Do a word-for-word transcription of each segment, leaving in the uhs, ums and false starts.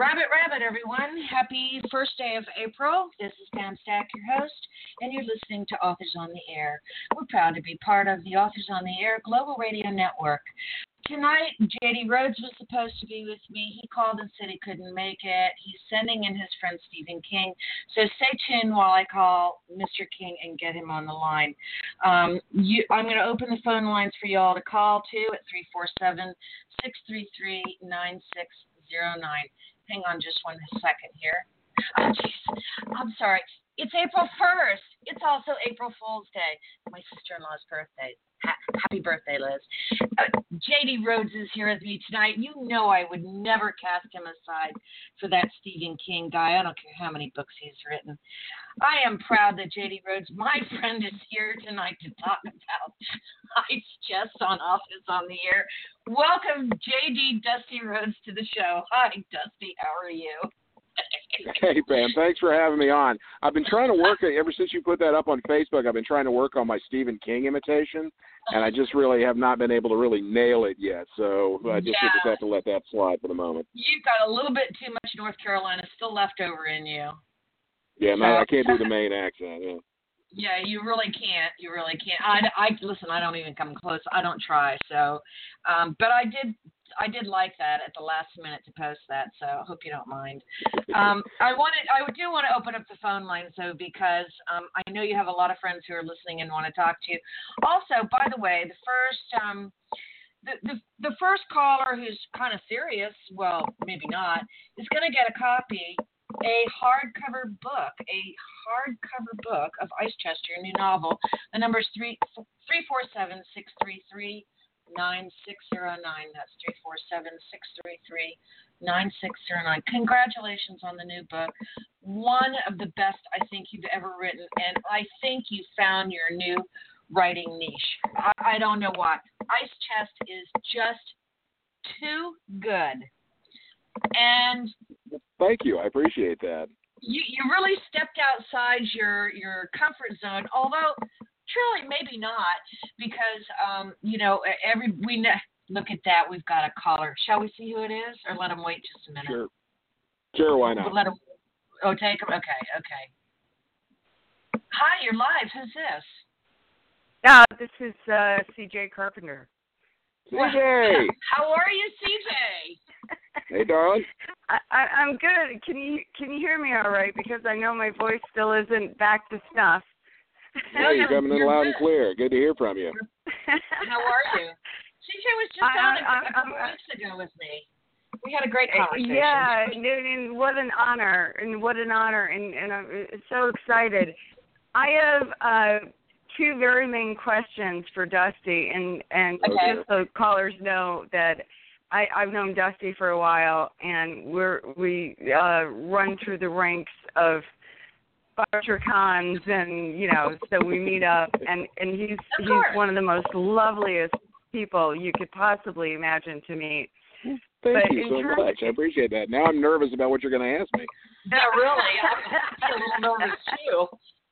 Rabbit, rabbit, everyone. Happy first day of April. This is Pam Stack, your host, and you're listening to Authors on the Air. We're proud to be part of the Authors on the Air Global Radio Network. Tonight, J D Rhodes was supposed to be with me. He called and said he couldn't make it. He's sending in his friend Stephen King. So stay tuned while I call Mister King and get him on the line. Um, you, I'm going to open the phone lines for you all to call to at three four seven, six three three, nine six zero nine. Hang on just one second here. Oh, jeez. I'm sorry. It's April first. It's also April Fool's Day. My sister-in-law's birthday. Ha- happy birthday, Liz. Uh, J D Rhodes is here with me tonight. You know I would never cast him aside for that Stephen King guy. I don't care how many books he's written. I am proud that J D Rhodes, my friend, is here tonight to talk about Ice Chest on Authors on the Air. Welcome, J D Dusty Rhodes, to the show. Hi, Dusty. How are you? Hey, Pam. Thanks for having me on. I've been trying to work, ever since you put that up on Facebook, I've been trying to work on my Stephen King imitation, and I just really have not been able to really nail it yet. So I just, yeah. just have to let that slide for the moment. You've got a little bit too much North Carolina still left over in you. Yeah, so. no, I can't do the Maine accent. Yeah. Yeah, you really can't. You really can't. I, I listen. I don't even come close. I don't try. So, um, but I did. I did like that at the last minute to post that. So I hope you don't mind. Um, I wanted. I do want to open up the phone lines though, because um, I know you have a lot of friends who are listening and want to talk to you. Also, by the way, the first. Um, The, the the first caller who's kind of serious, well, maybe not, is going to get a copy, a hardcover book, a hardcover book of Ice Chest, your new novel. The number is three three four seven six three three nine six zero nine. That's three four seven six three three nine six zero nine. Congratulations on the new book. One of the best I think you've ever written, and I think you found your new writing niche. I, I don't know why. Ice Chest is just too good. And thank you. I appreciate that. You you really stepped outside your your comfort zone, although truly maybe not, because um you know every we know, look at that, we've got a caller. Shall we see who it is, or let him wait just a minute? Sure. Sure, why not? We'll let him. Oh, take him. Okay, okay. Hi, you're live. Who's this? Uh, this is uh, C J Carpenter. C J! How are you, C J? Hey, darling. I, I, I'm good. Can you can you hear me all right? Because I know my voice still isn't back to snuff. Yeah, you're coming in loud and clear. Good to hear from you. How are you? C J was just I, on I, a, I, a couple I, weeks ago with me. We had a great conversation. Yeah, and, and what an honor, and what an honor, and, and I'm so excited. I have uh, two very main questions for Dusty, and, and okay. just so callers know that I, I've known Dusty for a while, and we're we uh, run through the ranks of ButcherCons, and you know, so we meet up, and, and he's he's one of the most loveliest people you could possibly imagine to meet. Thank but you so terms, much. I appreciate that. Now I'm nervous about what you're going to ask me. No, really, I'm a little nervous too.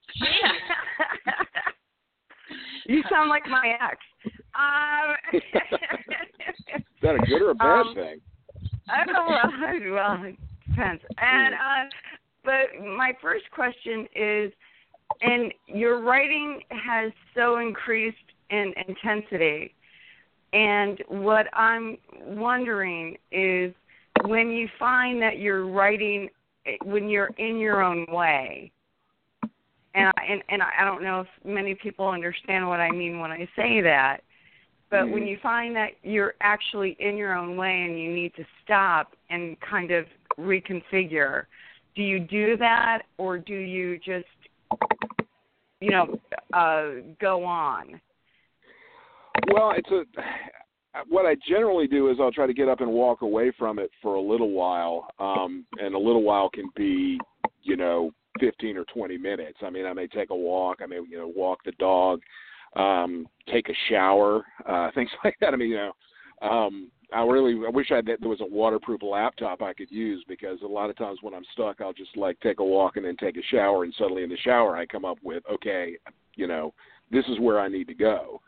You sound like my ex. Um, Is that a good or a bad um, thing? I don't know. Well, it depends. And uh, but my first question is, and your writing has so increased in intensity, and what I'm wondering is, when you find that you're writing, when you're in your own way. And I, and, and I don't know if many people understand what I mean when I say that, but mm-hmm. when you find that you're actually in your own way and you need to stop and kind of reconfigure, do you do that, or do you just, you know, uh, go on? Well, it's a. What I generally do is I'll try to get up and walk away from it for a little while, um, and a little while can be, you know, fifteen or twenty minutes. I mean, I may take a walk. I may, you know, walk the dog, um, take a shower, uh, things like that. I mean, you know, um, I really, I wish I had, there was a waterproof laptop I could use, because a lot of times when I'm stuck, I'll just like take a walk and then take a shower, and suddenly in the shower I come up with, okay, you know, this is where I need to go.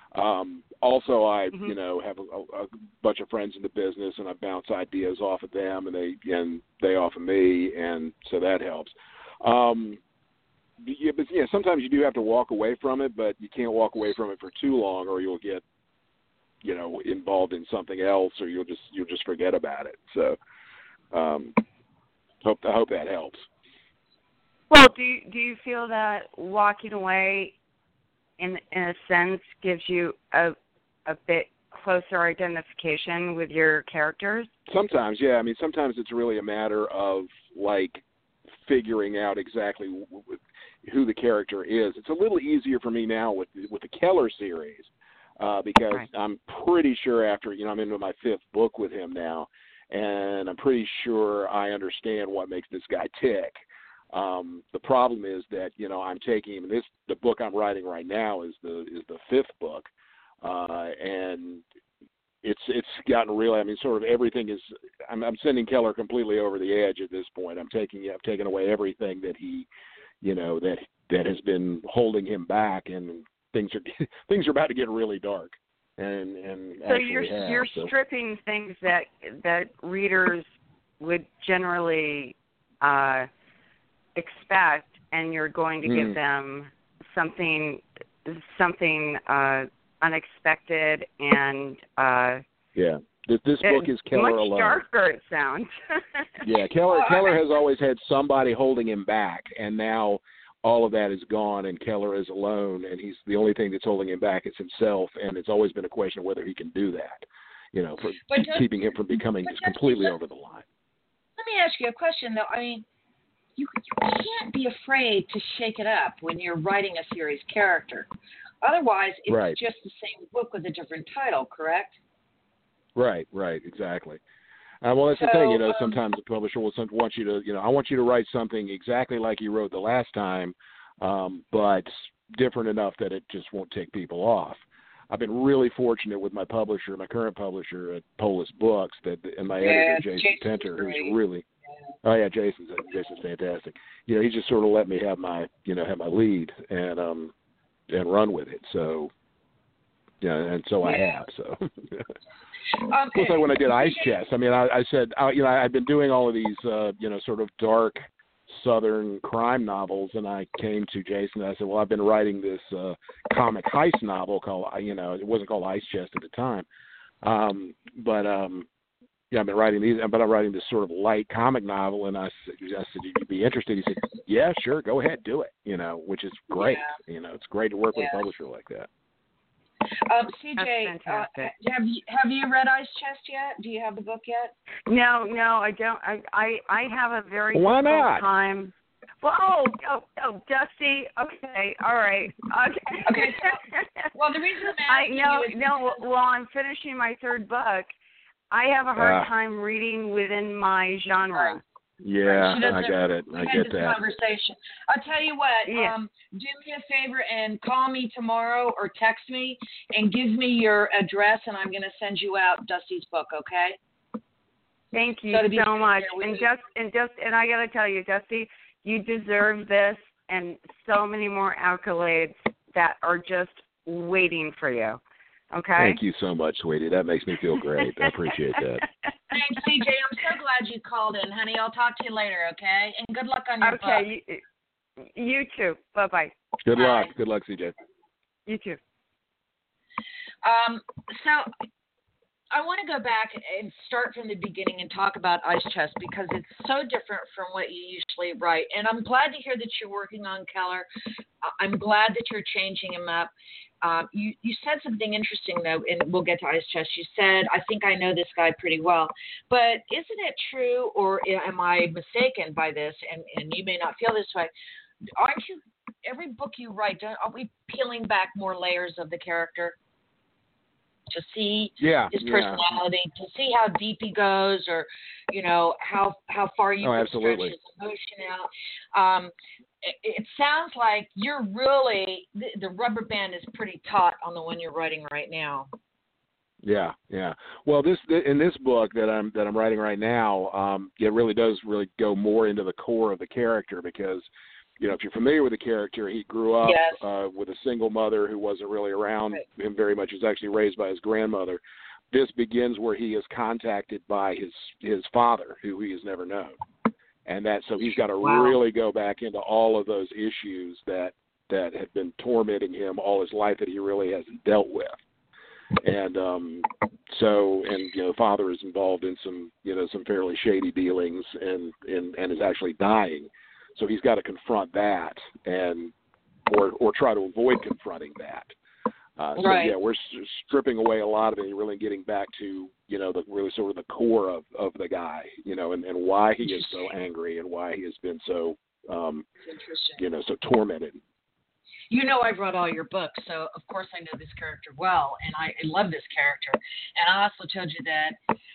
Um, also, I Mm-hmm. you know have a, a bunch of friends in the business, and I bounce ideas off of them, and they and they off of me, and so that helps. Um, yeah, but yeah, sometimes you do have to walk away from it, but you can't walk away from it for too long, or you'll get you know involved in something else, or you'll just you'll just forget about it. So, um, hope I hope that helps. Well, do you, do you feel that walking away, in in a sense, gives you a a bit closer identification with your characters? Sometimes, yeah. I mean, sometimes it's really a matter of like figuring out exactly w- w- who the character is. It's a little easier for me now with with the Keller series uh, because Right. I'm pretty sure after you know I'm into my fifth book with him now, and I'm pretty sure I understand what makes this guy tick. Um, the problem is that you know I'm taking him. This the book I'm writing right now is the is the fifth book, uh, and it's it's gotten really. I mean, sort of everything is. I'm, I'm sending Keller completely over the edge at this point. I'm taking I've taken away everything that he, you know, that that has been holding him back, and things are things are about to get really dark. And and So actually you're have, you're so. stripping things that that readers would generally uh, expect, and you're going to Mm. give them something something uh, unexpected and uh, Yeah. This, this book is Keller much alone. darker. It sounds. Yeah, Keller Well, Keller I- has always had somebody holding him back, and now all of that is gone, and Keller is alone, and he's the only thing that's holding him back is himself, and it's always been a question of whether he can do that, you know, for But just- keeping him from becoming but just just completely let- over the line. Let me ask you a question, though. I mean, you, you can't be afraid to shake it up when you're writing a series character. Otherwise, it's Right. just the same book with a different title, correct? Right, right, exactly. Uh, well, that's the So, thing, you know. um, Sometimes the publisher will some- want you to, you know, I want you to write something exactly like you wrote the last time, um, but different enough that it just won't take people off. I've been really fortunate with my publisher, my current publisher at Polis Books, that and my Yeah, editor Jason Jason's Tenter, great. who's really, oh yeah, Jason's Jason's fantastic. You know, he just sort of let me have my, you know, have my lead and um and run with it. So, yeah, and so I Yeah. have. So. Um, Plus, like when I did Ice Chest, I mean, I, I said, uh, you know, I've been doing all of these, uh, you know, sort of dark Southern crime novels, and I came to Jason and I said, well, I've been writing this uh, comic heist novel called, you know, it wasn't called Ice Chest at the time, um, but um, yeah, I've been writing these, but I'm writing this sort of light comic novel, and I said, I said, you'd be interested? He said, yeah, sure, go ahead, do it, you know, which is great. Yeah. You know, it's great to work with Yeah. a publisher like that. Um, C J, That's uh, fantastic. have you have you read Ice Chest yet? Do you have the book yet? No, no, I don't. I I, I have a very Why difficult not? time. Well, oh, oh, oh, Dusty. Okay, all right. Okay. Okay. Well, the reason I'm I asking no, you is no. While I'm finishing my third book, I have a hard Ah. time reading within my genre. Yeah, She doesn't- I got it. we I had get this that. conversation. I'll tell you what. Yeah. Um, do me a favor and call me tomorrow or text me and give me your address, and I'm going to send you out Dusty's book. Okay? Thank you So to be so much. fair with And you. just and just and I gotta tell you, Dusty, you deserve this and so many more accolades that are just waiting for you. Okay. Thank you so much, sweetie. That makes me feel great. I appreciate that. Thanks, C J. I'm so glad you called in, honey. I'll talk to you later. Okay? And good luck on your book. Okay. You, you too. Bye bye. Good Bye. luck. Good luck, C J. You too. Um, so I want to go back and start from the beginning and talk about Ice Chest because it's so different from what you usually write. And I'm glad to hear that you're working on Keller. I'm glad that you're changing him up. Um, you, you said something interesting, though, and we'll get to Ice Chest. You said, I think I know this guy pretty well. But isn't it true, or am I mistaken by this, and, and you may not feel this way, aren't you, every book you write, don't, are we peeling back more layers of the character to see Yeah. his yeah. personality, to see how deep he goes, or, you know, how how far you Oh, can absolutely. stretch his emotion out. Um, it, it sounds like you're really, the, the rubber band is pretty taut on the one you're writing right now. Yeah, yeah. Well, this in this book that I'm that I'm writing right now, um, it really does really go more into the core of the character because you know, if you're familiar with the character, he grew up yes. uh, with a single mother who wasn't really around right. him very much. He was actually raised by his grandmother. This begins where he is contacted by his his father, who he has never known, and that so he's got to wow. really go back into all of those issues that that have been tormenting him all his life that he really hasn't dealt with. And um, so, and you know, the father is involved in some, you know, some fairly shady dealings, and, and, and is actually dying. So he's got to confront that, and or or try to avoid confronting that. Uh, so right. yeah, we're stripping away a lot of it, and really getting back to, you know, the really sort of the core of, of the guy, you know, and, and why he is so angry and why he has been so, um, you know, so tormented. You know, I've read all your books, so of course I know this character well, and I, I love this character. And I also told you that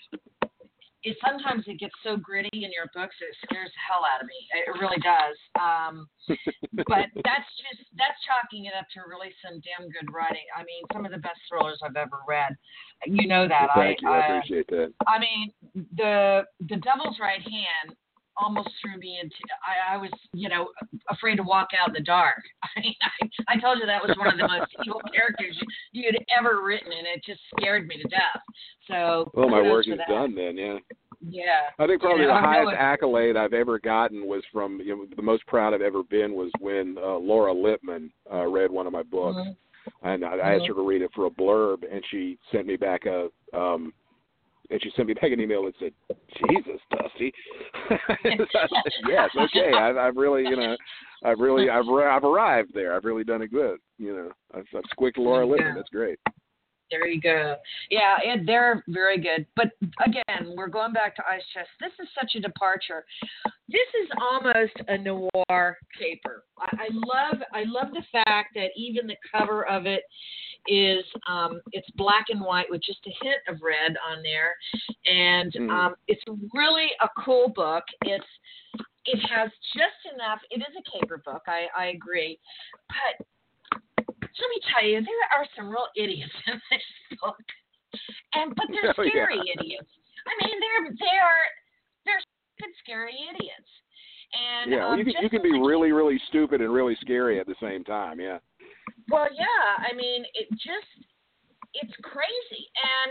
it sometimes it gets so gritty in your books that it scares the hell out of me. It really does. Um, but that's just that's chalking it up to really some damn good writing. I mean, some of the best thrillers I've ever read. You know that. Well, thank I, you. I uh, appreciate that. I mean, the the Devil's Right Hand almost threw me into, I, I was, you know, afraid to walk out in the dark. I mean, I, I told you that was one of the most evil characters you, you'd ever written, and it just scared me to death. So, well, my work is that. done then, yeah. Yeah. I think probably you know, the highest no, accolade I've ever gotten was from, you know, the most proud I've ever been was when uh, Laura Lippman uh, read one of my books. Mm-hmm. And I, I asked her to read it for a blurb, and she sent me back a, um, and she sent me back an email that said, "Jesus, Dusty." I said, yes, okay. I've, I've really, you know, I've really, I've, I've arrived there. I've really done it good. You know, I've, I've squicked Laura Lippman. Yeah. That's great. There you go. Yeah, it, they're very good. But again, we're going back to Ice Chest. This is such a departure. This is almost a noir caper. I, I love, I love the fact that even the cover of it is um, it's black and white with just a hint of red on there, and mm. um, it's really a cool book. It's it has just enough. It is a caper book. I, I agree, but let me tell you, there are some real idiots in this book, and but they're oh, scary yeah. idiots. I mean, they're they are they're stupid, scary idiots. And yeah, well, um, you can you can be really really stupid and really scary at the same time. Yeah. Well, yeah. I mean, it just it's crazy,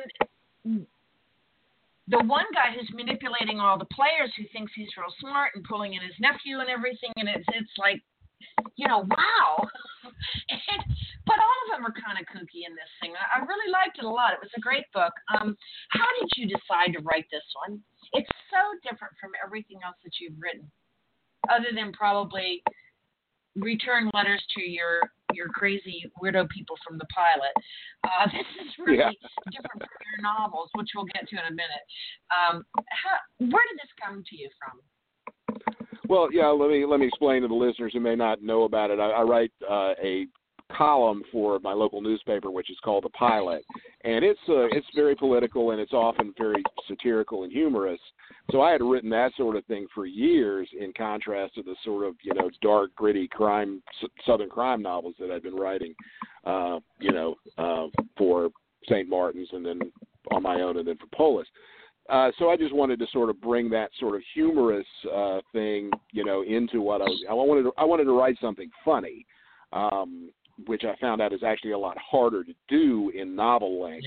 and the one guy who's manipulating all the players, who thinks he's real smart and pulling in his nephew and everything, and it's it's like, you know, wow. and, but all of them are kind of kooky in this thing. I, I really liked it a lot. It was a great book. Um, how did you decide to write this one? It's so different from everything else that you've written, other than probably return letters to your your crazy weirdo people from the pilot. Uh, this is really yeah. different from your novels, which we'll get to in a minute. Um, how, where did this come to you from? Well, yeah, let me let me explain to the listeners who may not know about it. I, I write uh, a column for my local newspaper, which is called The Pilot, and it's uh, it's very political, and it's often very satirical and humorous. So I had written that sort of thing for years, in contrast to the sort of, you know, dark, gritty crime, Southern crime novels that I'd been writing, uh, you know, uh, for Saint Martin's, and then on my own, and then for Polis. Uh, so I just wanted to sort of bring that sort of humorous uh, thing, you know, into what I was. I wanted to, I wanted to write something funny, um, which I found out is actually a lot harder to do in novel length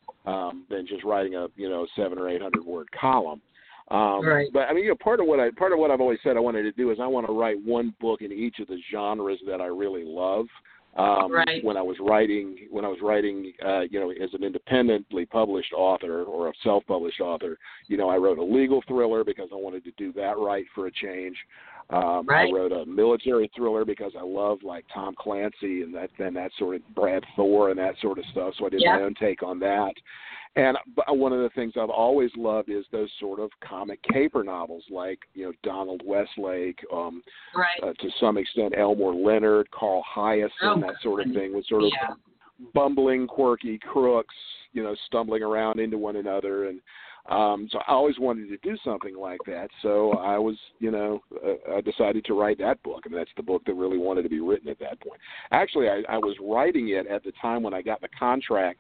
um, than just writing a, you know, seven or eight hundred word column. Um, right. But I mean, you know, part of what I part of what I've always said I wanted to do is I want to write one book in each of the genres that I really love. Um, right. When I was writing, when I was writing, uh, you know, as an independently published author or a self-published author, you know, I wrote a legal thriller because I wanted to do that right for a change. Um, right. I wrote a military thriller because I love like Tom Clancy and that, and that sort of Brad Thor and that sort of stuff. So I did yeah. my own take on that. And one of the things I've always loved is those sort of comic caper novels, like, you know, Donald Westlake, um, right. uh, to some extent Elmore Leonard, Carl Hiaasen, oh, that sort of thing, with sort of yeah. bumbling, quirky crooks, you know, stumbling around into one another. And um, so I always wanted to do something like that. So I was, you know, uh, I decided to write that book, and that's the book that really wanted to be written at that point. Actually, I, I was writing it at the time when I got the contract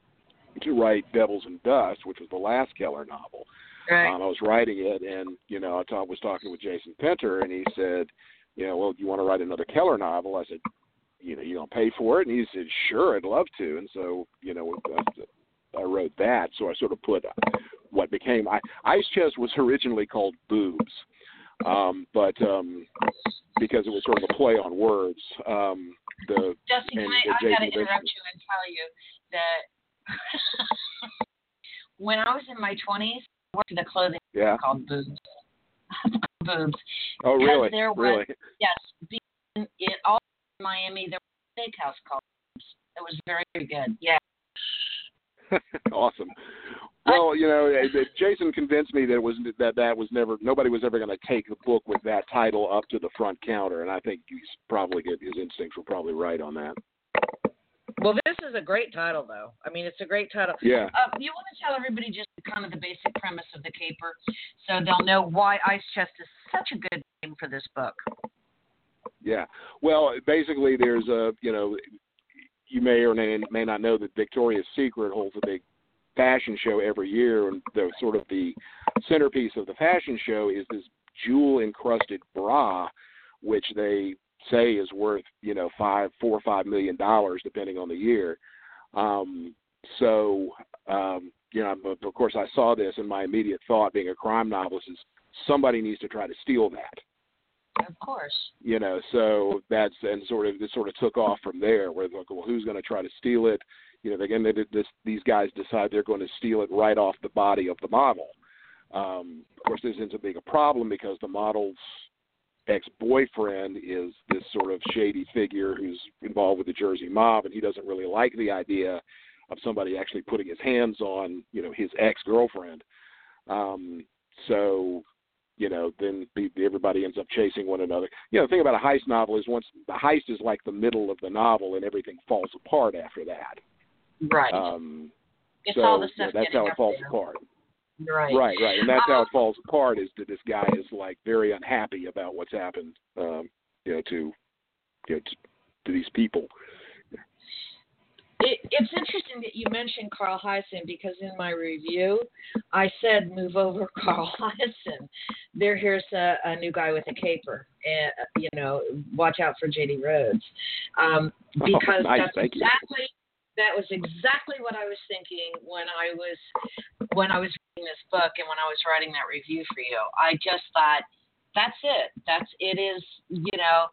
to write Devils and Dust, which was the last Keller novel. Right. Um, I was writing it, and, you know, I talk, was talking with Jason Pinter, and he said, you know, well, do you want to write another Keller novel? I said, you know, you gonna pay for it? And he said, sure, I'd love to. And so, you know, I, I wrote that. So I sort of put what became I, Ice Chest was originally called Boobs, um, but um, because it was sort of a play on words. Um, the Justin, and, I, uh, I got to Jason interrupt you and tell you that when I was in my twenties, I worked at a clothing yeah. called Boobs. Boobs. Oh, really? There was, really? Yes. In, in all in Miami, there was a steakhouse called Boobs. It was very, very good. Yeah. Awesome. Well, you know, Jason convinced me that it was that that was never nobody was ever going to take a book with that title up to the front counter, and I think he's probably good. His instincts were probably right on that. Well, this is a great title, though. I mean, it's a great title. Yeah. Uh, you want to tell everybody just kind of the basic premise of the caper, so they'll know why Ice Chest is such a good name for this book. Yeah. Well, basically, there's a you know, you may or may, may not know that Victoria's Secret holds a big fashion show every year, and the sort of the centerpiece of the fashion show is this jewel encrusted bra, which they say is worth you know five, four or five million dollars depending on the year. Um, so um, you know, of course, I saw this, and my immediate thought, being a crime novelist, is somebody needs to try to steal that. Of course. You know, so that's and sort of it sort of took off from there. Where like, well, who's going to try to steal it? You know, again, they did this, these guys decide they're going to steal it right off the body of the model. Um, of course, this ends up being a problem because the model's ex-boyfriend is this sort of shady figure who's involved with the Jersey mob, and he doesn't really like the idea of somebody actually putting his hands on, you know, his ex-girlfriend. Um, so, you know, then everybody ends up chasing one another. You know, the thing about a heist novel is once the heist is like the middle of the novel, and everything falls apart after that. Right. Um, it's so, all the stuff you know, that's how it falls there. apart. Right. Right, right. And that's um, how it falls apart is that this guy is like very unhappy about what's happened, um, you know, to, you know, to, to these people. It, it's interesting that you mentioned Carl Hiaasen, because in my review, I said, move over Carl Hiaasen. There, here's a, a new guy with a caper. And, you know, watch out for J D Rhodes. Um, because oh, nice. that's Thank exactly, you. that was exactly what I was thinking when I was, when I was reading this book and when I was writing that review for you. I just thought, that's it. That's, it is, you know,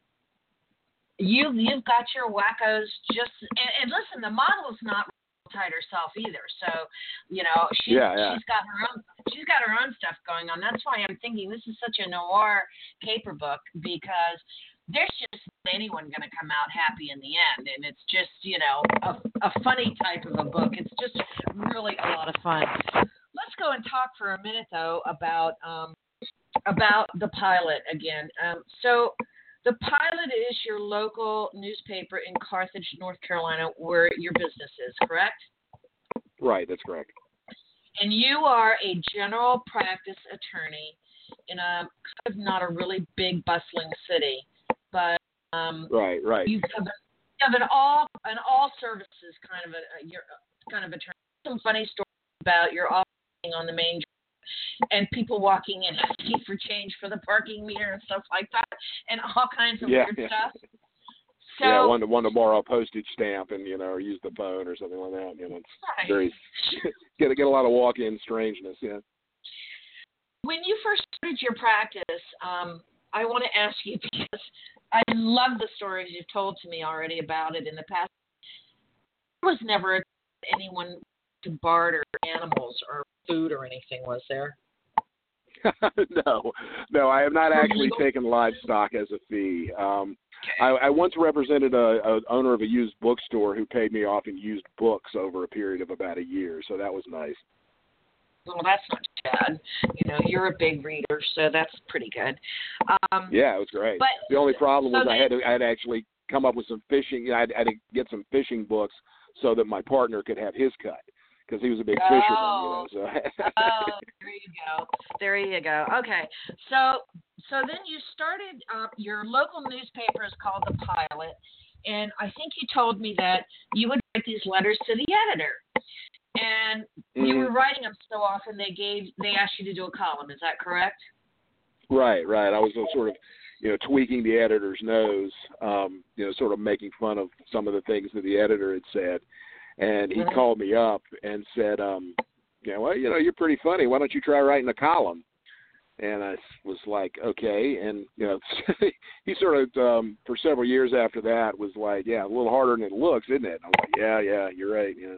You, you've got your wackos just, and, and listen, the model's not tight herself either. So, you know, she's, yeah, yeah. she's got her own, she's got her own stuff going on. That's why I'm thinking this is such a noir caper book, because there's just anyone going to come out happy in the end. And it's just, you know, a, a funny type of a book. It's just really a lot of fun. Let's go and talk for a minute though about, um, about the pilot again. Um, so, The Pilot is your local newspaper in Carthage, North Carolina, where your business is, correct? Right, that's correct. And you are a general practice attorney in a kind of not a really big, bustling city, but um, right, right. You have, you have an all an all services kind of a, a your kind of attorney. Some funny stories about your office on the main. And people walking in asking for change for the parking meter and stuff like that, and all kinds of yeah, weird yeah. stuff. So, yeah, one to one to borrow a postage stamp and you know, or use the phone or something like that. You know, it's right. very get get a lot of walk-in strangeness. Yeah. When you first started your practice, um, I want to ask you, because I love the stories you've told to me already about it in the past. There was never anyone to barter animals or food or anything, was there? no, no, I have not actually taken livestock as a fee. Um, I, I once represented a, a owner of a used bookstore who paid me off in used books over a period of about a year, so that was nice. Well, that's not bad. You know, you're a big reader, so that's pretty good. Um, yeah, it was great. But, the only problem so was then, I had to I had to actually come up with some fishing. You know, I had, I had to get some fishing books so that my partner could have his cut, because he was a big oh, fisherman. You know, so. oh, there you go. There you go. Okay, so so then you started. Uh, your local newspaper is called The Pilot, and I think you told me that you would write these letters to the editor. And mm-hmm. you were writing them so often they gave they asked you to do a column. Is that correct? Right, right. I was uh, sort of, you know, tweaking the editor's nose, um, you know, sort of making fun of some of the things that the editor had said. And he mm-hmm. called me up and said, um, you know, well, you know, you're pretty funny. Why don't you try writing a column? And I was like, okay. And, you know, he sort of, um, for several years after that was like, yeah, a little harder than it looks, isn't it? I'm like, yeah, yeah, you're right. Yeah.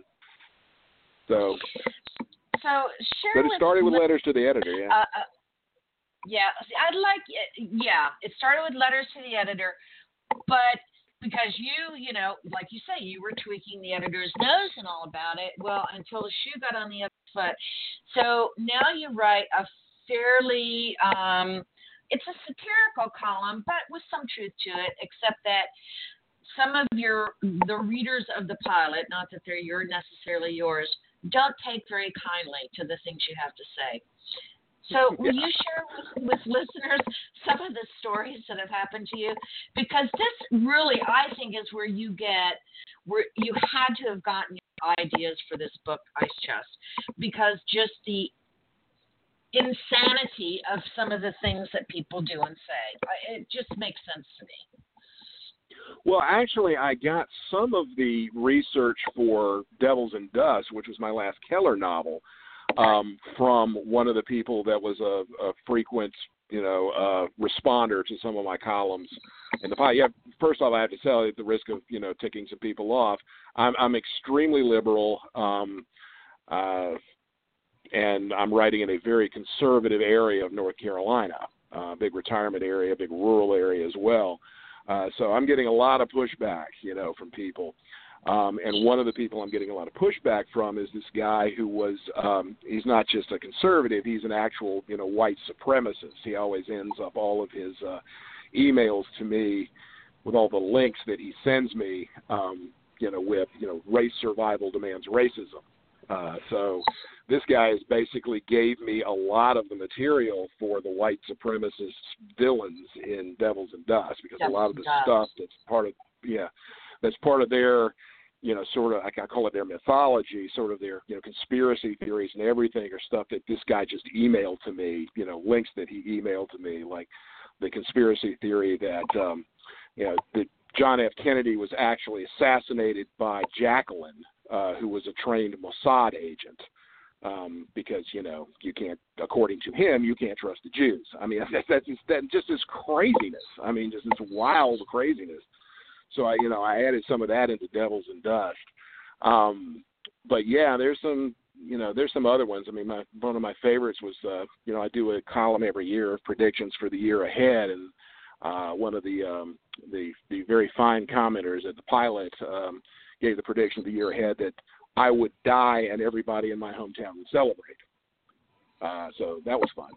So, so share but it started with li- letters to the editor. Yeah. Uh, uh, yeah. I'd like, yeah, it started with letters to the editor, but because you, you know, like you say, you were tweaking the editor's nose and all about it. Well, until the shoe got on the other foot. So now you write a fairly, um, it's a satirical column, but with some truth to it, except that some of your, the readers of the pilot, not that they're your necessarily yours, don't take very kindly to the things you have to say. So will you share with, with listeners some of the stories that have happened to you? Because this really, I think, is where you get, where you had to have gotten your ideas for this book, Ice Chest, because just the insanity of some of the things that people do and say. It just makes sense to me. Well, actually, I got some of the research for Devils and Dust, which was my last Keller novel, um, from one of the people that was a, a frequent, you know, uh, responder to some of my columns in the pilot. Yeah, first off, I have to tell you, at the risk of, you know, ticking some people off, I'm, I'm extremely liberal, um, uh, and I'm writing in a very conservative area of North Carolina, uh, big retirement area, big rural area as well. Uh, so I'm getting a lot of pushback, you know, from people. Um, and one of the people I'm getting a lot of pushback from is this guy who was, um, he's not just a conservative, he's an actual, you know, white supremacist. He always ends up all of his uh, emails to me with all the links that he sends me, um, you know, with, you know, race survival demands racism. Uh, so this guy has basically gave me a lot of the material for the white supremacist villains in Devils and Dust, because Devils a lot of the Dust. stuff that's part of, yeah, that's part of their, you know, sort of, I call it their mythology, sort of their, you know, conspiracy theories and everything are stuff that this guy just emailed to me, you know, links that he emailed to me, like the conspiracy theory that, um, you know, that John F. Kennedy was actually assassinated by Jacqueline, uh, who was a trained Mossad agent. Um, because, you know, you can't, according to him, you can't trust the Jews. I mean, that's, that's just, that, just this craziness. I mean, just this wild craziness. So, I, you know, I added some of that into Devils and Dust. Um, but, yeah, there's some, you know, there's some other ones. I mean, my, one of my favorites was, uh, you know, I do a column every year of predictions for the year ahead. And uh, one of the, um, the the very fine commenters at the pilot um, gave the prediction of the year ahead that I would die and everybody in my hometown would celebrate. Uh, so that was fun.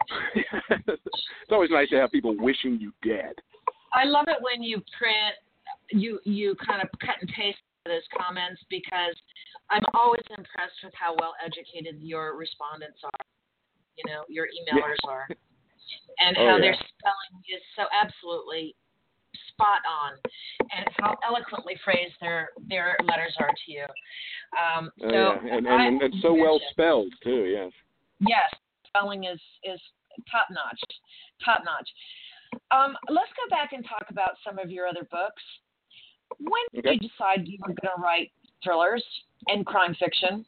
It's always nice to have people wishing you dead. I love it when you print, you you kind of cut and paste those comments, because I'm always impressed with how well educated your respondents are, you know, your emailers yeah. are, and oh, how yeah. their spelling is so absolutely spot on, and how eloquently phrased their their letters are to you. Um, so oh, yeah. and, and, I, and it's so well spelled too. Yes. Yes, spelling is is top notch, top notch. Um, let's go back and talk about some of your other books. When did okay. you decide you were going to write thrillers and crime fiction?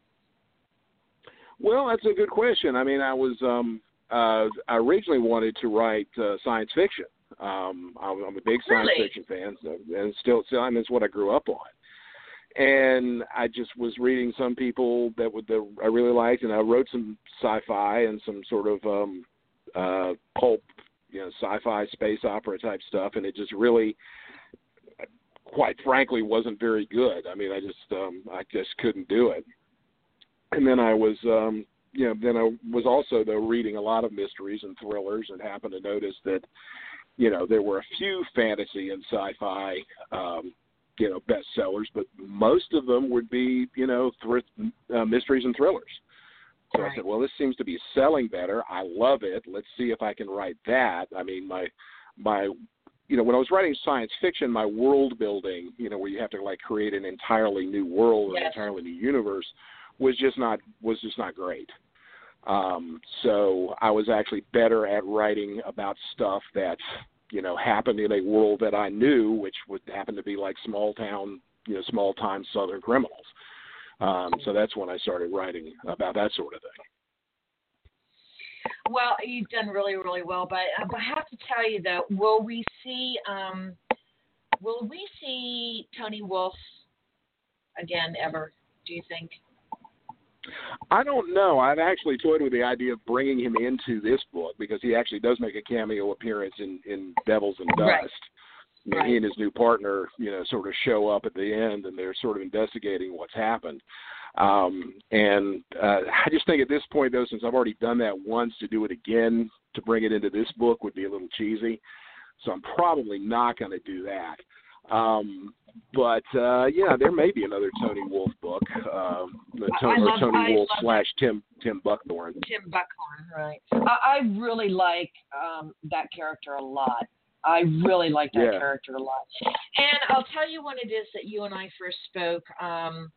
Well, that's a good question. I mean, I was um, uh, I originally wanted to write uh, science fiction. Um, I'm, I'm a big science really? fiction fan, so, and still, still, I mean, it's what I grew up on. And I just was reading some people that would that I really liked, and I wrote some sci-fi and some sort of um, uh, pulp, you know, sci-fi space opera type stuff, and it just really, quite frankly, wasn't very good. I mean, I just um, I just couldn't do it. And then I was, um, you know, then I was also though reading a lot of mysteries and thrillers, and happened to notice that, you know, there were a few fantasy and sci-fi, um, you know, bestsellers, but most of them would be, you know, thr- uh, mysteries and thrillers. So right. I said, well, this seems to be selling better. I love it. Let's see if I can write that. I mean, my, my, you know, when I was writing science fiction, my world building, you know, where you have to like create an entirely new world, yes. or an entirely new universe, was just not, was just not great. Um, so I was actually better at writing about stuff that, you know, happened in a world that I knew, which would happen to be like small town, you know, small time Southern criminals. Um, so that's when I started writing about that sort of thing. Well, you've done really, really well, but I have to tell you though, will we see, um, will we see Tony Wolff again ever? Do you think? I don't know. I've actually toyed with the idea of bringing him into this book because he actually does make a cameo appearance in, in Devils and Dust. Right. I mean, right. He and his new partner, you know, sort of show up at the end, and they're sort of investigating what's happened. Um, and uh, I just think at this point, though, since I've already done that once, to do it again, to bring it into this book would be a little cheesy. So I'm probably not going to do that. Um, but, uh, yeah, there may be another Tony Wolff book, um, Tony, love, Tony Wolff love slash Tim Tim Buckhorn. Tim Buckhorn, right. I, I really like um, that character a lot. I really like that yeah. character a lot. And I'll tell you when it is that you and I first spoke. Um,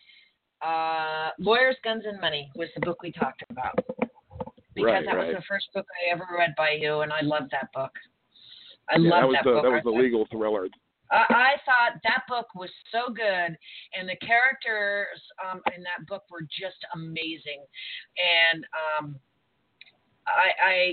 uh, Lawyers, Guns, and Money was the book we talked about. Because right, that right. was the first book I ever read by you, and I loved that book. I yeah, loved that was that the, book. That was the legal thriller. I, I thought that book was so good, and the characters um, in that book were just amazing. And um, I, I,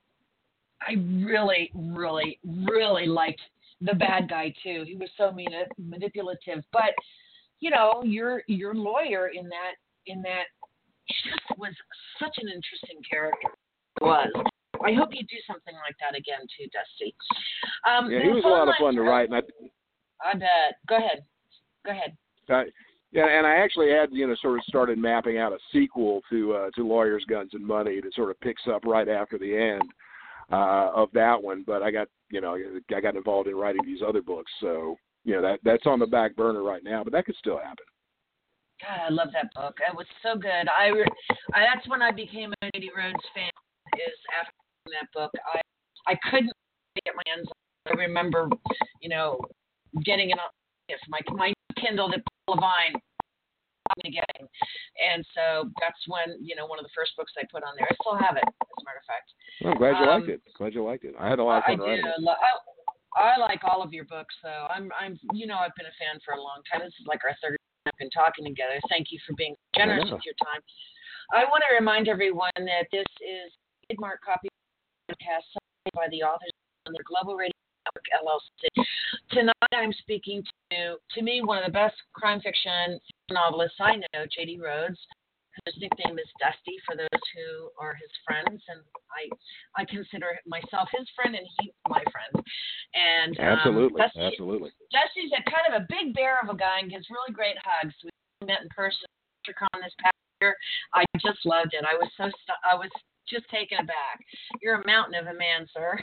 I really, really, really liked the bad guy too. He was so manip- manipulative, but you know, your your lawyer in that in that just was such an interesting character. It was. I hope you do something like that again too, Dusty. Um, yeah, he was a lot of fun to write. And I, I bet. Go ahead. Go ahead. Uh, yeah, and I actually had, you know, sort of started mapping out a sequel to uh, to Lawyers, Guns, and Money that sort of picks up right after the end uh, of that one. But I got, you know, I got involved in writing these other books, so you know that that's on the back burner right now. But that could still happen. God, I love that book. It was so good. I, I that's when I became a J D Rhodes fan. Is after that book, I I couldn't get my hands on it. I remember, you know, getting it on if my my Kindle that Paul Levine getting, and so that's when, you know, one of the first books I put on there. I still have it, as a matter of fact. Well, I'm glad you um, liked it. Glad you liked it. I had a lot of fun I writing do. it. I, I like all of your books, though. I'm I'm you know I've been a fan for a long time. This is like our third time we've been talking together. Thank you for being generous with your time. I want to remind everyone that this is a trademark copy podcast by the authors on the Global Radio Network, L L C. Tonight I'm speaking to, to me, one of the best crime fiction novelists I know, J D Rhodes, whose nickname is Dusty for those who are his friends, and I I consider myself his friend and he my friend. And um, Absolutely, Dusty, absolutely. Dusty's a kind of a big bear of a guy and gives really great hugs. We met in person at WriterCon this past year. I just loved it. I was so st- I was just taken aback. You're a mountain of a man, sir.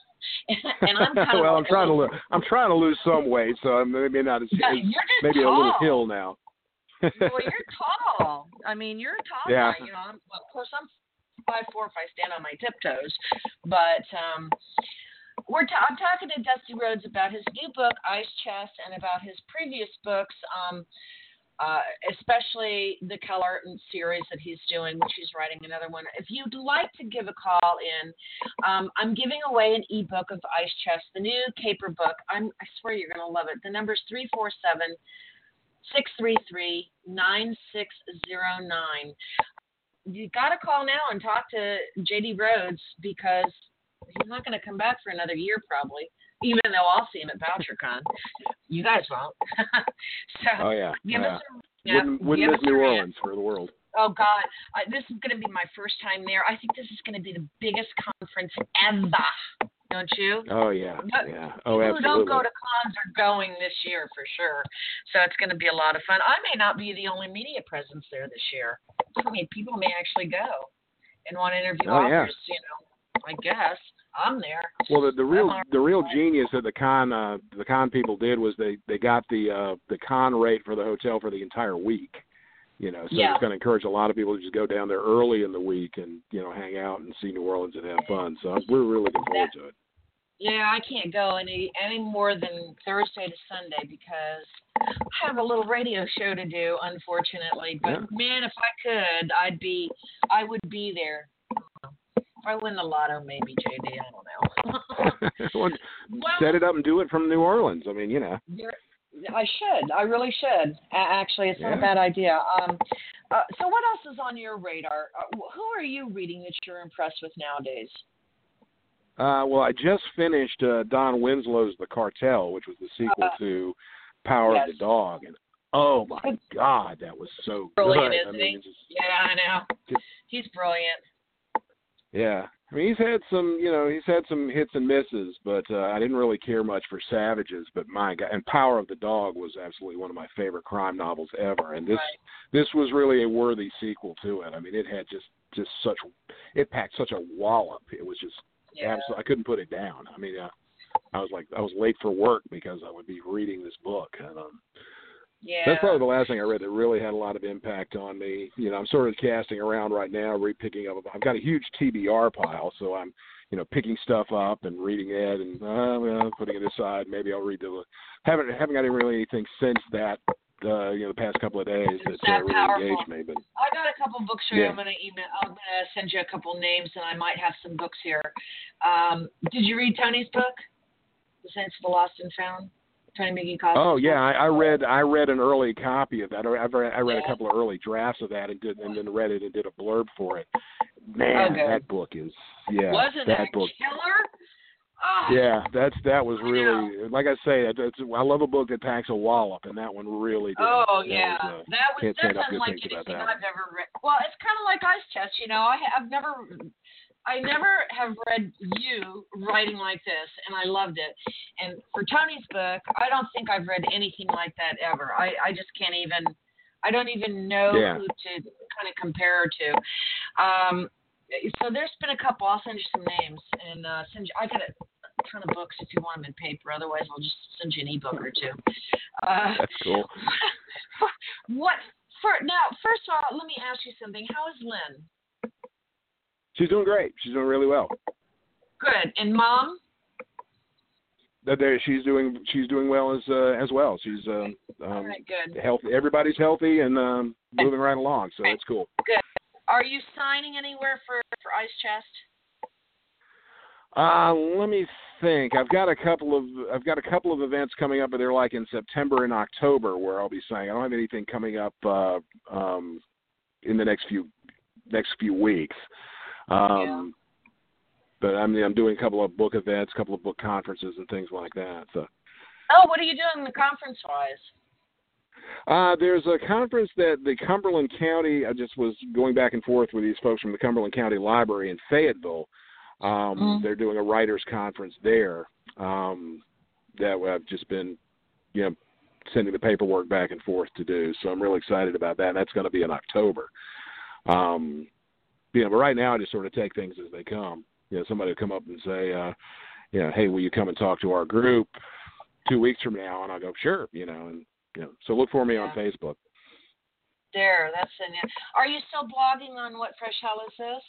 and I'm kind of well, like I'm trying little, to lo- I'm trying to lose some weight, so I'm maybe not as, yeah, as you're just maybe tall. a little hill now. Well, you're tall. I mean, you're a tall yeah. guy. You know, I'm, well, of course, I'm five four if I stand on my tiptoes. But um, we're t- I'm talking to Dusty Rhodes about his new book, Ice Chest, and about his previous books. Um, Uh, especially the Keller series that he's doing, which he's writing another one. If you'd like to give a call in, um, I'm giving away an ebook of Ice Chest, the new caper book. I'm, I swear you're going to love it. The number's three four seven, six three three, nine six zero nine. You got to call now and talk to J D Rhodes because he's not going to come back for another year probably. Even though I'll see him at BoucherCon. You guys won't. so oh, yeah. Give yeah. us a, yeah, wouldn't wouldn't give miss us New a Orleans for the world. Oh, God. Uh, this is going to be my first time there. I think this is going to be the biggest conference ever. Don't you? Oh, yeah. But yeah. Oh, people absolutely. who don't go to cons are going this year for sure. So it's going to be a lot of fun. I may not be the only media presence there this year. I mean, people may actually go and want to interview oh, authors, yeah. you know. I guess I'm there. Well, the, the real the real genius that the con uh, the con people did was they, they got the uh, the con rate for the hotel for the entire week. You know, so yeah. it's going to encourage a lot of people to just go down there early in the week and you know hang out and see New Orleans and have fun. So we're really looking forward that, to it. Yeah, I can't go any any more than Thursday to Sunday because I have a little radio show to do, unfortunately. But Yeah. man, if I could, I'd be, I would be there. If I win the lotto, maybe J D. I don't know. well, well, set it up and do it from New Orleans. I mean, you know. I should. I really should. Actually, it's not Yeah. a bad idea. Um, uh, so, what else is on your radar? Uh, who are you reading that you're impressed with nowadays? Uh, well, I just finished uh, Don Winslow's The Cartel, which was the sequel Uh, to Power yes. of the Dog, and oh my God, that was so Brilliant, good. isn't I mean, he? it's just, Yeah, I know. just, He's brilliant. yeah. I mean, he's had some, you know, he's had some hits and misses, but uh, I didn't really care much for Savages. But my God, and Power of the Dog was absolutely one of my favorite crime novels ever. And this, Right. this was really a worthy sequel to it. I mean, it had just, just such, it packed such a wallop. It was just, Yeah. absolutely, I couldn't put it down. I mean, uh, I was like, I was late for work because I would be reading this book, and um, Yeah. that's probably the last thing I read that really had a lot of impact on me. You know, I'm sort of casting around right now, re-picking up. I've got a huge T B R pile, so I'm, you know, picking stuff up and reading it and uh, well, putting it aside. Maybe I'll read the. Haven't haven't got really anything since that. Uh, you know, the past couple of days that, that uh, really powerful. engaged me. But I got a couple books here. Yeah. I'm gonna email. I'm gonna send you a couple names, and I might have some books here. Um, did you read Tony's book, The Sense of the Lost and Found? Tony McGee. Oh yeah, I, I read I read an early copy of that. I read, I read Yeah. a couple of early drafts of that and did and then read it and did a blurb for it. Man, Okay. that book is yeah. Wasn't that that book. killer? Oh, Yeah, that's that was I really like I say. It's, it's, I love a book that packs a wallop, and that one really did. Oh that yeah, was, uh, that was can't say that's enough good unlike things about anything that. I've ever read. Well, it's kind of like Ice Chest, you know. I, I've never, I never have read you writing like this, and I loved it. And for Tony's book, I don't think I've read anything like that ever. I, I just can't even, I don't even know Yeah. who to kind of compare her to. Um, so there's been a couple. I'll send you some names, and uh, send you. I got a ton of books if you want them in paper. Otherwise, I'll just send you an ebook or two. Uh, That's cool. what for now? First of all, let me ask you something. How is Lynn? She's doing great. She's doing really well. Good. And Mom? That there, she's doing she's doing well as uh, as well. She's um, All um, right. Good. healthy. Everybody's healthy and um, moving right along. So it's cool. Good. Are you signing anywhere for for Ice Chest? Uh, let me think. I've got a couple of I've got a couple of events coming up, but they're like in September and October where I'll be saying I don't have anything coming up uh, um, in the next few next few weeks. Um, But I'm I'm doing a couple of book events, a couple of book conferences, and things like that. So. Oh, what are you doing the conference wise? Uh, there's a conference that the Cumberland County. I just was going back and forth with these folks from the Cumberland County Library in Fayetteville. Um, Mm. They're doing a writers' conference there. Um, that I've just been, you know, sending the paperwork back and forth to do. So I'm really excited about that. And that's going to be in October. Um, you know, but right now I just sort of take things as they come. You know, somebody will come up and say, uh, you know, hey, will you come and talk to our group two weeks from now? And I'll go, sure, you know, and, you know, so look for me Yeah. on Facebook. There, that's in it. Are you still blogging on What Fresh Hell Is This?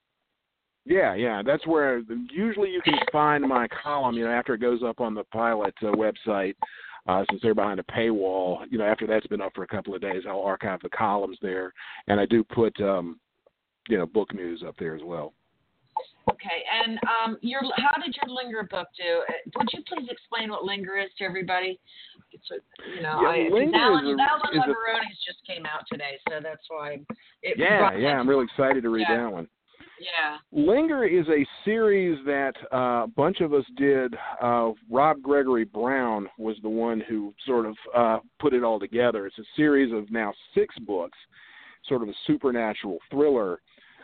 Yeah, yeah, that's where usually you can find my column, you know, after it goes up on the Pilot uh, website, uh, since they're behind a paywall, you know, after that's been up for a couple of days, I'll archive the columns there. And I do put, um, you know, book news up there as well. Okay, and um, your how did your Linger book do? Uh, Would you please explain what Linger is to everybody? It's a, you know, Yeah, I, Linger Alan, is a- Alan is a- Leveroni's just came out today, so that's why. It Yeah, brought yeah, that- I'm really excited to read Yeah. that one. Yeah. Linger is a series that uh, a bunch of us did. Uh, Rob Gregory Brown was the one who sort of uh, put it all together. It's a series of now six books, sort of a supernatural thriller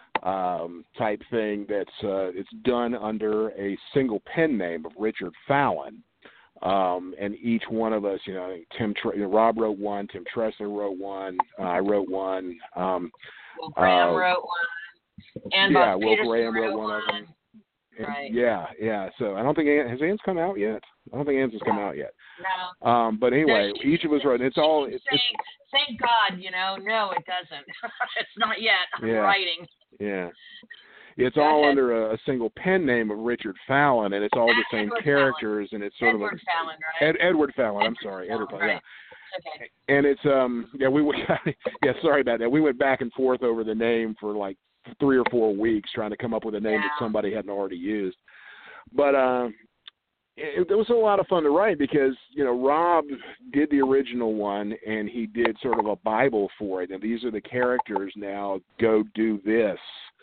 um, type thing that's uh, it's done under a single pen name of Richard Fallon. Um, and each one of us, you know, I think Tim, Tre- you know, Rob wrote one, Tim Tressler wrote one, uh, I wrote one. Um, Will Graham uh, wrote one. And yeah, Bob Will Peterson Graham wrote wrote one of them. one. And Right. Yeah, yeah. So I don't think Ann, has Ann's come out yet. I don't think Ann's has come No. out yet. No. Um, but anyway, No, she- each of us wrote. It's all. It's, it's Thank, thank God, you know. No, it doesn't. It's not yet. I'm Yeah. writing. yeah, it's Go all ahead. under a, a single pen name of Richard Fallon, and it's all Not the same Edward characters, Fallon. and it's sort Edward of a Fallon, right? Ed, Edward Fallon. I'm Edward sorry, Fallon, Edward. right. Yeah. Okay. And it's um yeah we went yeah sorry about that we went back and forth over the name for like three or four weeks trying to come up with a name Yeah. that somebody hadn't already used, but uh, it, it was a lot of fun to write because you know Rob did the original one and he did sort of a Bible for it, and these are the characters now. Go do this,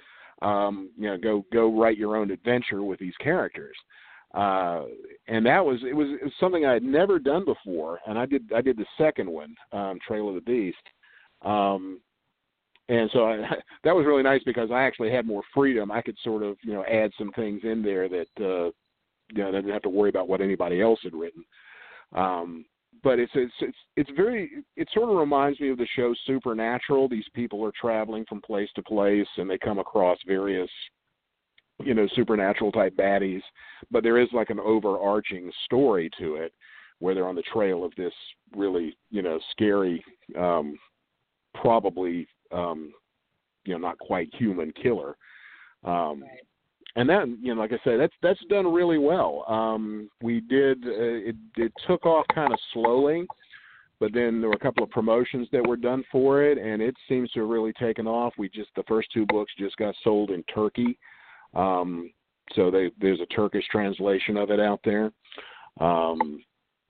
um, you know, go go write your own adventure with these characters. Uh, and that was it, was it was something I had never done before, and I did I did the second one, um, Trail of the Beast, um, and so I, that was really nice because I actually had more freedom. I could sort of you know add some things in there that uh, you know I didn't have to worry about what anybody else had written. Um, but it's it's it's it's very it sort of reminds me of the show Supernatural. These people are traveling from place to place, and they come across various you know, supernatural type baddies, but there is like an overarching story to it where they're on the trail of this really, you know, scary, um, probably, um, you know, not quite human killer. Um, Right. And that, you know, like I said, that's, that's done really well. Um, we did, uh, it, it took off kind of slowly, but then there were a couple of promotions that were done for it, and it seems to have really taken off. We just, the first two books just got sold in Turkey. Um, so they, there's a Turkish translation of it out there. Um,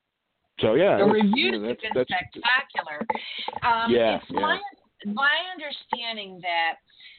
so yeah, The that's, reviews you know, have that's, been that's, spectacular. Um, yeah, it's yeah. my my understanding that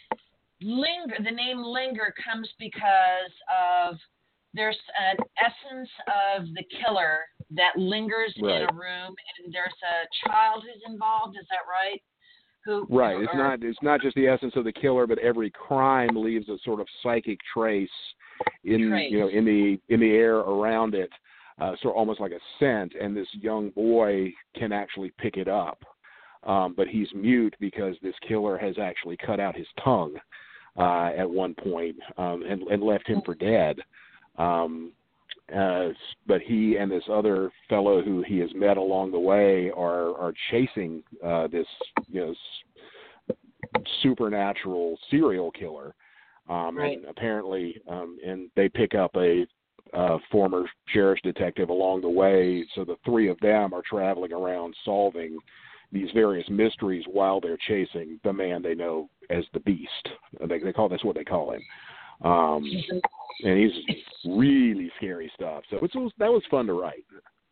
linger the name Linger comes because of there's an essence of the killer that lingers Right. in a room, and there's a child who's involved. Is that right? Who, Right. It's or, not. It's not just the essence of the killer, but every crime leaves a sort of psychic trace in Trace. you know in the in the air around it, uh, so almost like a scent. And this young boy can actually pick it up, um, but he's mute because this killer has actually cut out his tongue uh, at one point um, and, and left him for dead. Um, Uh, but he and this other fellow who he has met along the way are are chasing uh, this you know s- supernatural serial killer, um, Right. and apparently, um, and they pick up a uh, former sheriff's detective along the way. So the three of them are traveling around solving these various mysteries while they're chasing the man they know as the Beast. They, they call that's what they call him. Um, and he's really scary stuff. So it was, that was fun to write.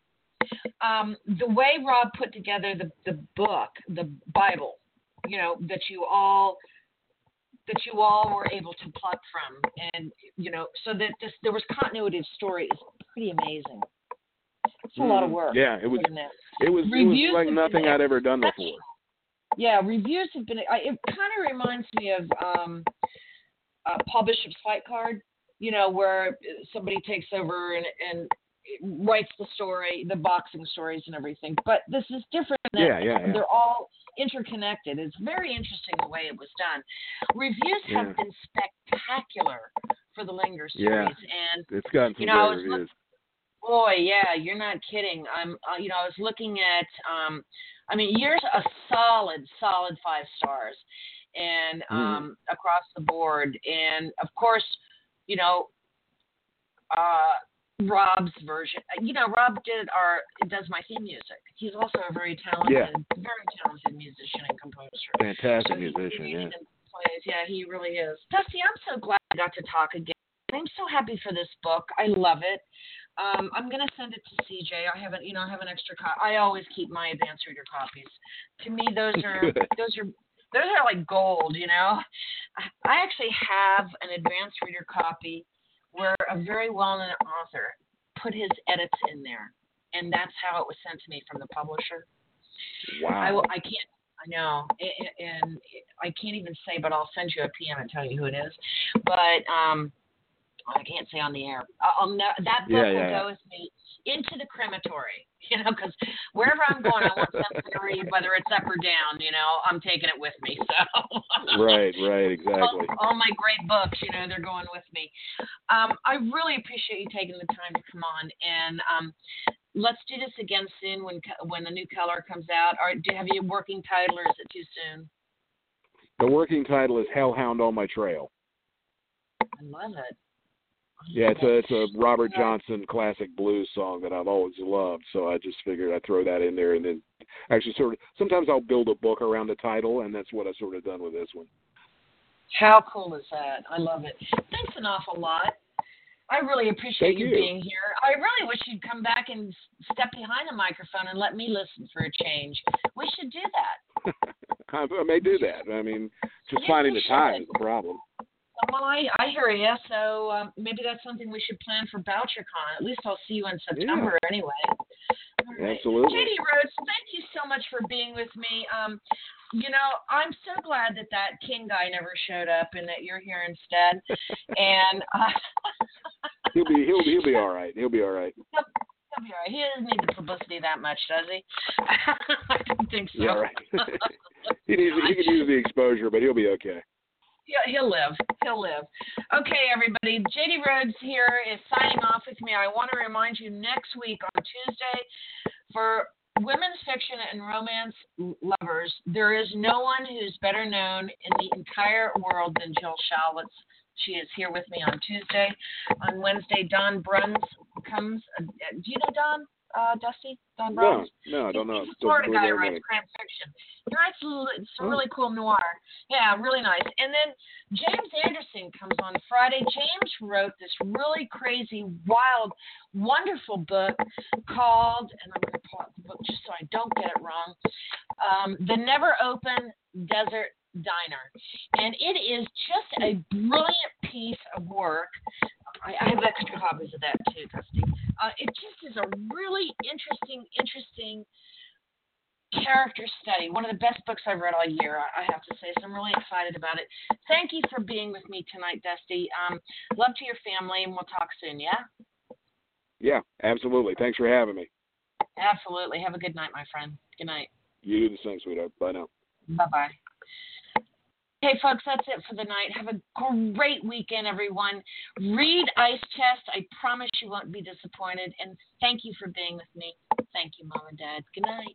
Um, the way Rob put together the, the book, the Bible, you know, that you all that you all were able to pluck from, and you know, so that this, there was continuity of story is pretty amazing. It's a mm, lot of work. Yeah, it was. It. It was. Reviews it was like nothing I'd ever done before. Yeah, reviews have been. I, it kind of reminds me of um, uh, Paul Bishop's Fight Card. You know, where somebody takes over and, and writes the story, the boxing stories and everything. But this is different. Than yeah, yeah, yeah. They're all interconnected. It's very interesting the way it was done. Reviews yeah. have been spectacular for the Linger series. Yeah, and it's gotten some you know, great reviews. Look, boy, yeah, you're not kidding. I'm, uh, you know, I was looking at, um, I mean, yours a solid, solid five stars, and um, mm. across the board. And of course, you know, uh, Rob's version. You know, Rob did our does my theme music. He's also a very talented, yeah. very talented musician and composer. Fantastic so musician, he, yeah. Plays. Yeah, he really is. Dusty, I'm so glad we got to talk again. I'm so happy for this book. I love it. Um, I'm gonna send it to C J. I haven't, you know, I have an extra copy. I always keep my advanced reader copies. To me, those are those are. Those are like gold, you know. I actually have an advanced reader copy where a very well-known author put his edits in there, and that's how it was sent to me from the publisher. Wow. I, will, I can't. I know, and I can't even say, but I'll send you a P M and tell you who it is. But um, I can't say on the air. I'll ne- that book yeah, yeah, will yeah. go with me into the crematory, you know, because wherever I'm going, I want something to read, whether it's up or down, you know, I'm taking it with me. So right, right, exactly. All, all my great books, you know, they're going with me. Um, I really appreciate you taking the time to come on, and um, let's do this again soon when when the new color comes out. Or do you have a working title, or is it too soon? The working title is Hellhound on My Trail. I love it. Yeah, it's a it's a Robert Johnson classic blues song that I've always loved, so I just figured I'd throw that in there, and then actually sort of sometimes I'll build a book around the title, and that's what I sort of done with this one. How cool is that? I love it. Thanks an awful lot. I really appreciate you, you being here. I really wish you'd come back and step behind the microphone and let me listen for a change. We should do that. I, I may do that. I mean, just Yeah, finding we the time is should. the problem. Well, I, I hear you. So um, maybe that's something we should plan for BoucherCon. At least I'll see you in September Yeah. anyway. All right. Absolutely. J D Rhodes, thank you so much for being with me. Um, you know, I'm so glad that that King guy never showed up and that you're here instead. And uh, he'll be he'll he'll be all right. He'll be all right. He'll, he'll be all right. He doesn't need the publicity that much, does he? I don't think so. Yeah, right. he needs he can use the exposure, but he'll be okay. Yeah, he'll live. He'll live. Okay, everybody. J D Rhodes here is signing off with me. I want to remind you next week on Tuesday for women's fiction and romance lovers, there is no one who's better known in the entire world than Jill Shallowitz. She is here with me on Tuesday. On Wednesday, Don Bruns comes. Uh, do you know Don, uh, Dusty? Don Bruns? No, no, I don't know. He's a Florida guy who Don't writes crime fiction. He writes it's a really cool noir. Yeah, really nice. And then James Anderson comes on Friday. James wrote this really crazy, wild, wonderful book called, and I'm going to pull out the book just so I don't get it wrong, um, The Never Open Desert Diner. And it is just a brilliant piece of work. I, I have extra copies of that too, Dusty. Uh, it just is a really interesting, interesting character study. One of the best books I've read all year, I, I have to say. So I'm really excited about it. Thank you for being with me tonight, Dusty. Um, love to your family, and we'll talk soon, yeah? Yeah, absolutely. Thanks for having me. Absolutely. Have a good night, my friend. Good night. You do the same, sweetheart. Bye now. Bye-bye. Okay, folks, that's it for the night. Have a great weekend, everyone. Read Ice Chest. I promise you won't be disappointed. And thank you for being with me. Thank you, Mom and Dad. Good night.